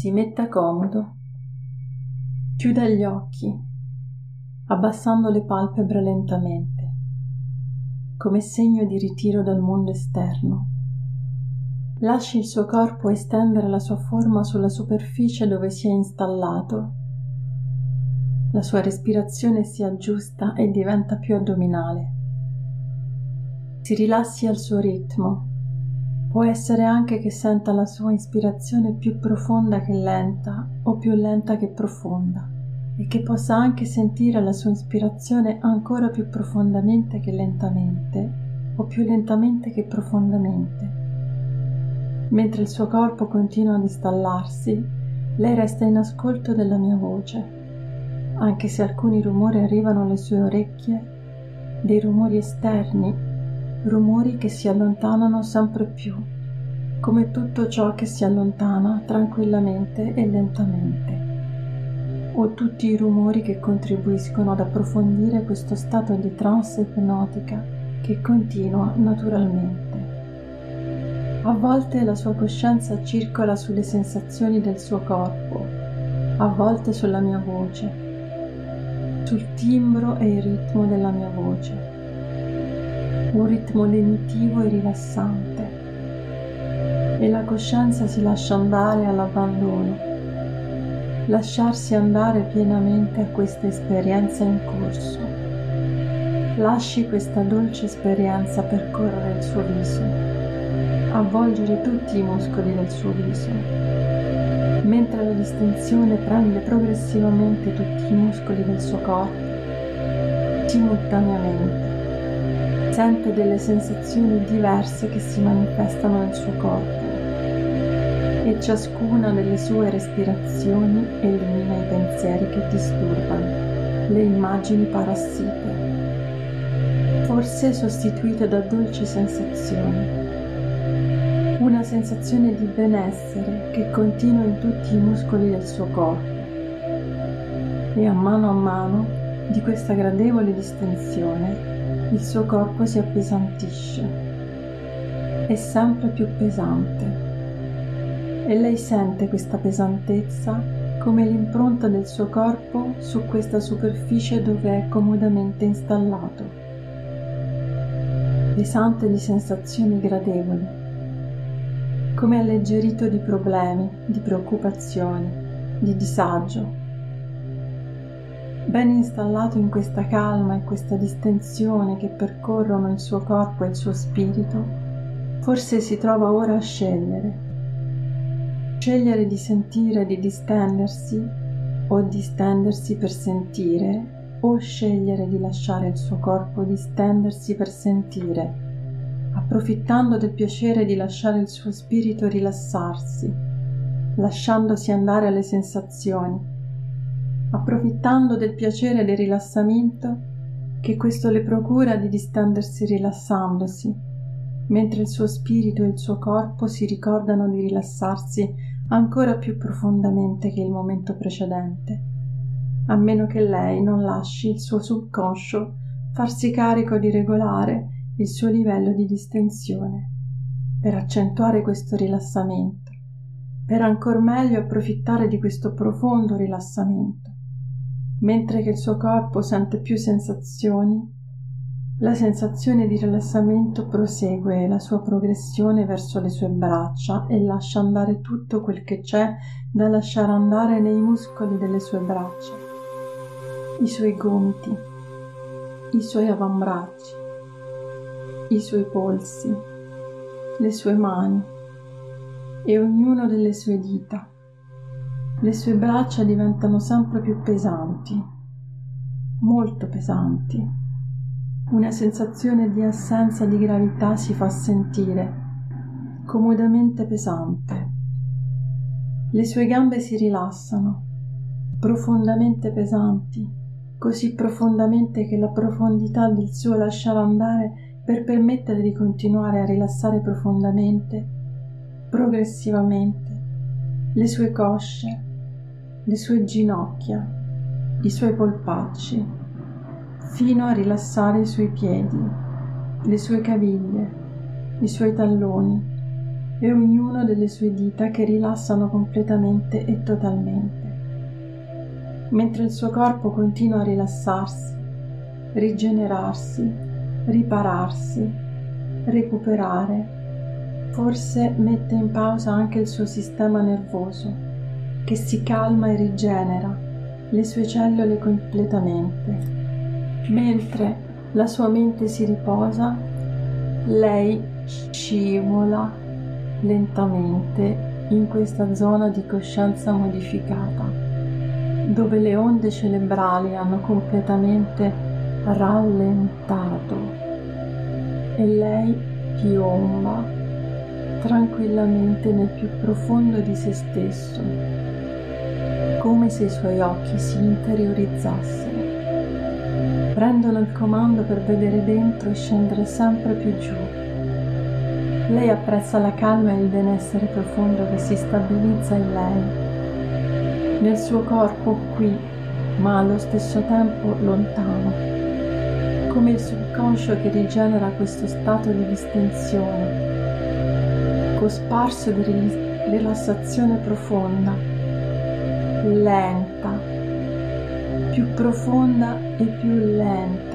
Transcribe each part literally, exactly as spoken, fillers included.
Si metta comodo, chiuda gli occhi, abbassando le palpebre lentamente, come segno di ritiro dal mondo esterno. Lasci il suo corpo estendere la sua forma sulla superficie dove si è installato. La sua respirazione si aggiusta e diventa più addominale. Si rilassi al suo ritmo. Può essere anche che senta la sua ispirazione più profonda che lenta o più lenta che profonda e che possa anche sentire la sua ispirazione ancora più profondamente che lentamente o più lentamente che profondamente. Mentre il suo corpo continua ad installarsi, lei resta in ascolto della mia voce, anche se alcuni rumori arrivano alle sue orecchie, dei rumori esterni, rumori che si allontanano sempre più, come tutto ciò che si allontana tranquillamente e lentamente, o tutti i rumori che contribuiscono ad approfondire questo stato di trance ipnotica che continua naturalmente. A volte la sua coscienza circola sulle sensazioni del suo corpo, a volte sulla mia voce, sul timbro e il ritmo della mia voce. Un ritmo lenitivo e rilassante, e la coscienza si lascia andare all'abbandono, lasciarsi andare pienamente a questa esperienza in corso. Lasci questa dolce esperienza percorrere il suo viso, avvolgere tutti i muscoli del suo viso, mentre la distensione prende progressivamente tutti i muscoli del suo corpo, simultaneamente. Sente delle sensazioni diverse che si manifestano nel suo corpo e ciascuna delle sue respirazioni elimina i pensieri che disturbano, le immagini parassite, forse sostituite da dolci sensazioni. Una sensazione di benessere che continua in tutti i muscoli del suo corpo e a mano a mano di questa gradevole distensione il suo corpo si appesantisce, è sempre più pesante e lei sente questa pesantezza come l'impronta del suo corpo su questa superficie dove è comodamente installato, pesante di sensazioni gradevoli, come alleggerito di problemi, di preoccupazioni, di disagio. Ben installato in questa calma e questa distensione che percorrono il suo corpo e il suo spirito, forse si trova ora a scegliere. Scegliere di sentire di distendersi o distendersi per sentire, o scegliere di lasciare il suo corpo distendersi per sentire, approfittando del piacere di lasciare il suo spirito rilassarsi, lasciandosi andare alle sensazioni, approfittando del piacere del rilassamento che questo le procura di distendersi rilassandosi, mentre il suo spirito e il suo corpo si ricordano di rilassarsi ancora più profondamente che il momento precedente, a meno che lei non lasci il suo subconscio farsi carico di regolare il suo livello di distensione, per accentuare questo rilassamento, per ancor meglio approfittare di questo profondo rilassamento. Mentre che il suo corpo sente più sensazioni, la sensazione di rilassamento prosegue la sua progressione verso le sue braccia e lascia andare tutto quel che c'è da lasciare andare nei muscoli delle sue braccia, i suoi gomiti, i suoi avambracci, i suoi polsi, le sue mani e ognuno delle sue dita. Le sue braccia diventano sempre più pesanti, molto pesanti. Una sensazione di assenza di gravità si fa sentire, comodamente pesante. Le sue gambe si rilassano, profondamente pesanti, così profondamente che la profondità del suo lasciare andare per permettere di continuare a rilassare profondamente, progressivamente, le sue cosce, le sue ginocchia, i suoi polpacci, fino a rilassare i suoi piedi, le sue caviglie, i suoi talloni, e ognuno delle sue dita che rilassano completamente e totalmente. Mentre il suo corpo continua a rilassarsi, rigenerarsi, ripararsi, recuperare, forse mette in pausa anche il suo sistema nervoso, che si calma e rigenera le sue cellule completamente. Mentre la sua mente si riposa, lei scivola lentamente in questa zona di coscienza modificata, dove le onde cerebrali hanno completamente rallentato e lei piomba tranquillamente nel più profondo di se stesso, come se i suoi occhi si interiorizzassero, prendono il comando per vedere dentro e scendere sempre più giù. Lei apprezza la calma e il benessere profondo che si stabilizza in lei, nel suo corpo qui, ma allo stesso tempo lontano, come il subconscio che rigenera questo stato di distensione, cosparso di rilassazione profonda, lenta, più profonda e più lenta.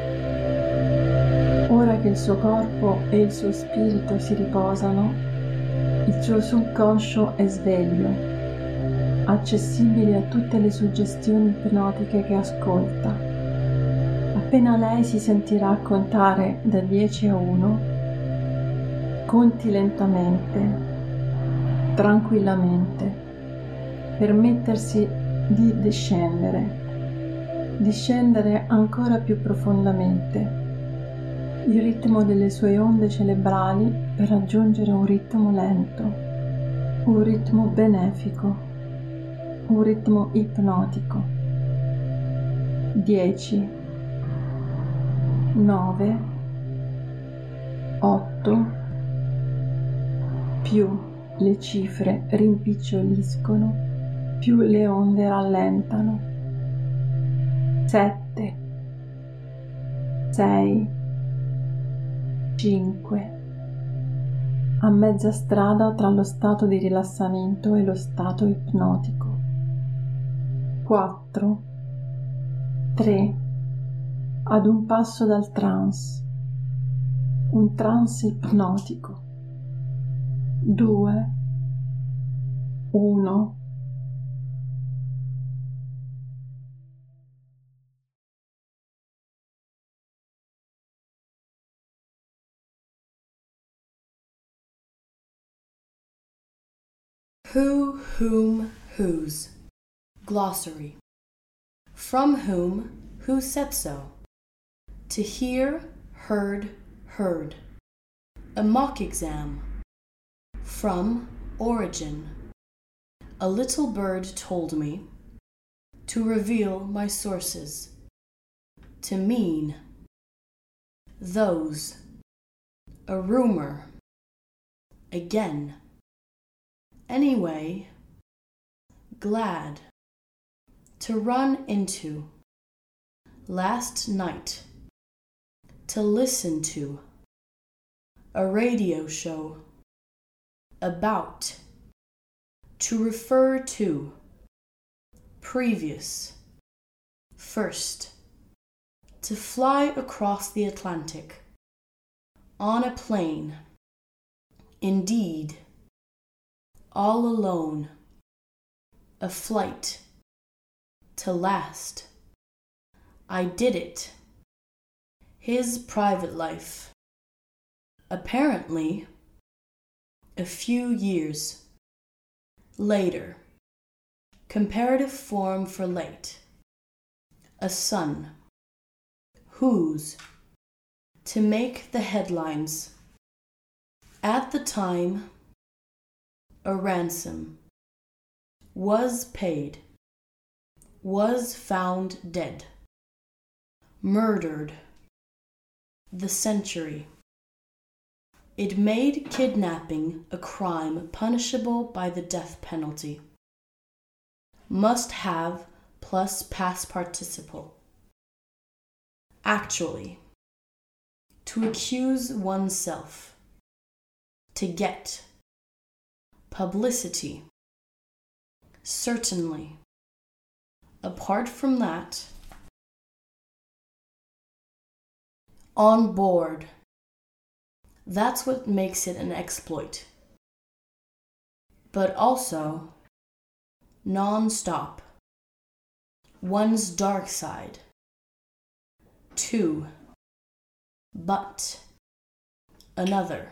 Ora che il suo corpo e il suo spirito si riposano, il suo subconscio è sveglio, accessibile a tutte le suggestioni ipnotiche che ascolta. Appena lei si sentirà contare da dieci a uno, conti lentamente, tranquillamente, per mettersi di discendere, discendere ancora più profondamente il ritmo delle sue onde cerebrali per raggiungere un ritmo lento, un ritmo benefico, un ritmo ipnotico. dieci, nove, otto, più le cifre rimpiccioliscono, più le onde rallentano. sette, sei, cinque. A mezza strada tra lo stato di rilassamento e lo stato ipnotico. quattro, tre. Ad un passo dal trance, un trance ipnotico. due, uno. Who, whom, whose. Glossary. From whom, who said so. To hear, heard, heard. A mock exam. From, origin. A little bird told me. To reveal my sources. To mean. Those. A rumor. Again. Anyway. Glad. To run into. Last night. To listen to. A radio show. About. To refer to. Previous. First. To fly across the Atlantic. On a plane. Indeed. All alone. A flight. To last. I did it. His private life. Apparently. A few years. Later. Comparative form for late. A son. Whose. To make the headlines. At the time. A ransom. Was paid. Was found dead. Murdered. The century. It made kidnapping a crime punishable by the death penalty. Must have plus past participle. Actually. To accuse oneself. To get. publicity. Certainly. Apart from that, on board. That's what makes it an exploit. But also, non-stop. One's dark side. Two. But. Another.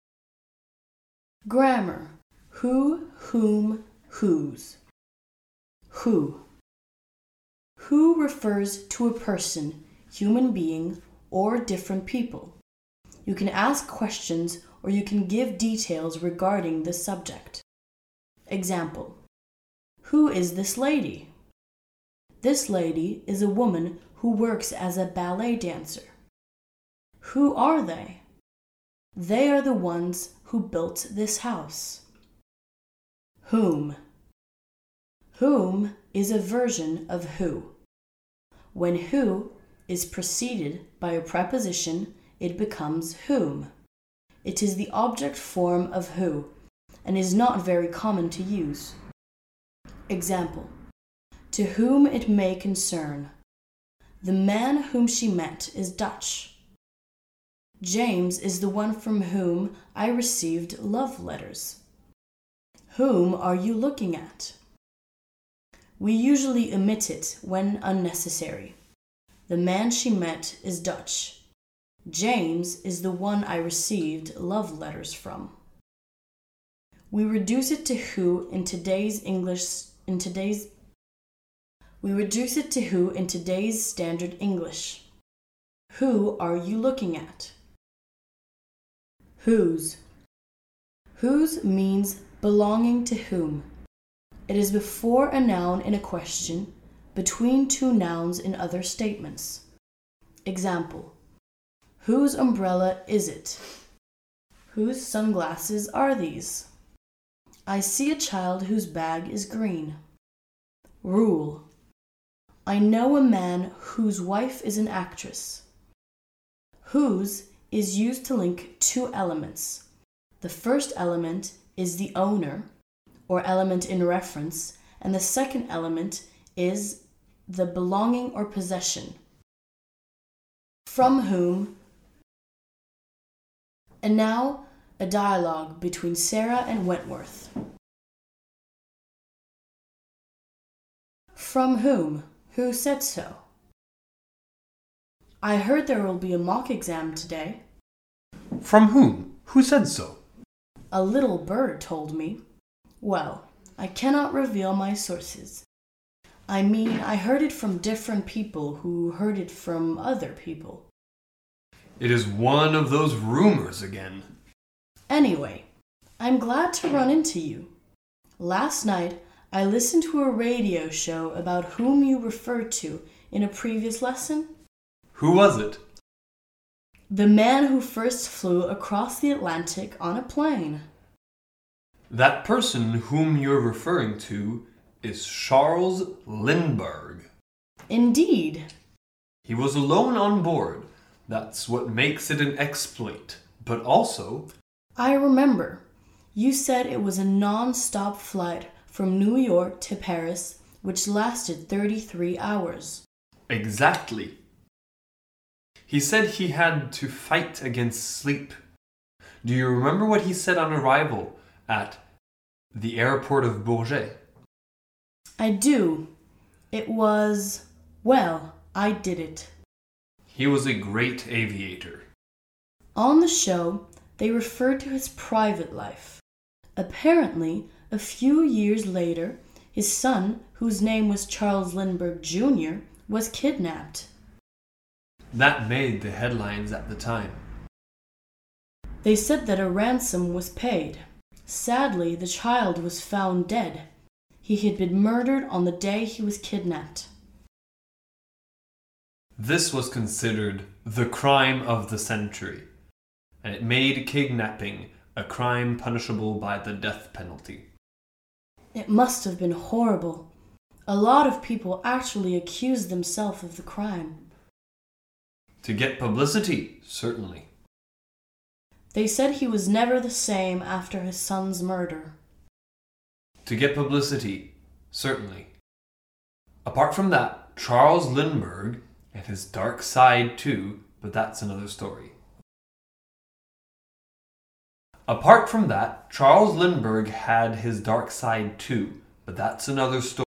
Grammar. Who, whom, whose. Who. Who refers to a person, human being, or different people. You can ask questions or you can give details regarding the subject. Example. Who is this lady? This lady is a woman who works as a ballet dancer. Who are they? They are the ones who built this house. Whom. Whom is a version of who. When who is preceded by a preposition, it becomes whom. It is the object form of who, and is not very common to use. Example. To whom it may concern. The man whom she met is Dutch. James is the one from whom I received love letters. Whom are you looking at? We usually omit it when unnecessary. The man she met is Dutch. James is the one I received love letters from. We reduce it to who in today's English in today's We reduce it to who in today's standard English. Who are you looking at? Whose. Whose means belonging to whom. It is before a noun in a question, between two nouns in other statements. Example. Whose umbrella is it? Whose sunglasses are these? I see a child whose bag is green. Rule. I know a man whose wife is an actress. Whose is used to link two elements. The first element is the owner, or element in reference, and the second element is the belonging or possession. From whom. And now, a dialogue between Sarah and Wentworth. From whom? Who said so? I heard there will be a mock exam today. From whom? Who said so? A little bird told me. Well, I cannot reveal my sources. I mean, I heard it from different people who heard it from other people. It is one of those rumors again. Anyway, I'm glad to run into you. Last night, I listened to a radio show about whom you referred to in a previous lesson. Who was it? The man who first flew across the Atlantic on a plane. That person whom you're referring to is Charles Lindbergh. Indeed. He was alone on board. That's what makes it an exploit. But also... I remember. You said it was a non-stop flight from New York to Paris, which lasted thirty-three hours. Exactly. He said he had to fight against sleep. Do you remember what he said on arrival at the airport of Bourget? I do. It was, well, I did it. He was a great aviator. On the show, they referred to his private life. Apparently, a few years later, his son, whose name was Charles Lindbergh Junior, was kidnapped. That made the headlines at the time. They said that a ransom was paid. Sadly, the child was found dead. He had been murdered on the day he was kidnapped. This was considered the crime of the century, and it made kidnapping a crime punishable by the death penalty. It must have been horrible. A lot of people actually accused themselves of the crime. To get publicity, certainly. They said he was never the same after his son's murder. To get publicity, certainly. Apart from that, Charles Lindbergh and his dark side too, but that's another story. Apart from that, Charles Lindbergh had his dark side too, but that's another story.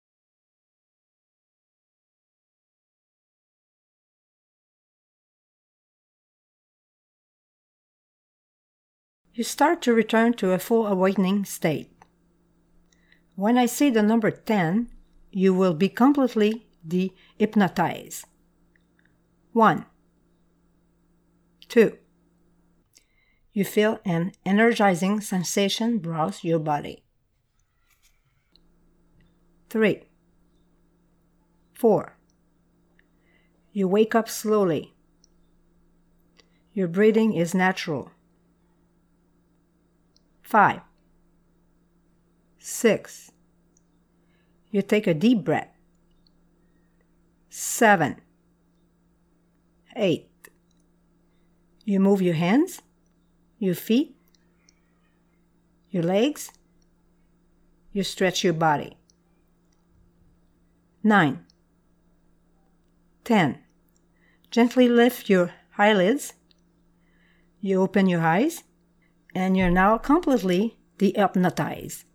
You start to return to a full awakening state. When I say the number ten, you will be completely de-hypnotized. One. Two. You feel an energizing sensation browse your body. Three. Four. You wake up slowly. Your breathing is natural. Five. Six. You take a deep breath. Seven. Eight. You move your hands, your feet, your legs. You stretch your body. Nine. Ten. Gently lift your eyelids. You open your eyes, and you're now completely de-hypnotized.